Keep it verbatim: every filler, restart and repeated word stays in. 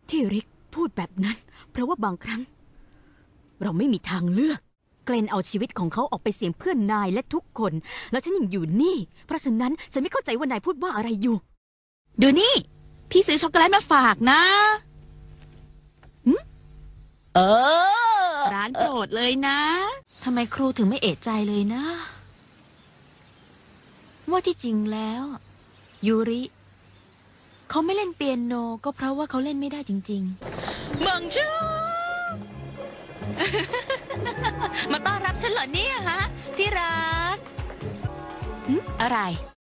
ที่ริกพูดแบบนั้นเพราะว่าบางครั้งเราไม่มีทางเลือกเกรนเอาชีวิตของเขาออกไปเสี่ยงเพื่อนนายและทุกคนแล้วฉันยังอยู่นี่เพราะฉะนั้นฉันไม่เข้าใจว่านายพูดว่าอะไรอยู่ดูนี่พี่ซื้อช็อกโกแลตมาฝากนะเออร้านโปรดเลยนะทำไมครูถึงไม่เอะใจเลยนะว่าที่จริงแล้วยูริเขาไม่เล่นเปียโนก็เพราะว่าเขาเล่นไม่ได้จริงๆมังชูมาต้อนรับฉันเหรอเนี่ยฮะที่รักอะไร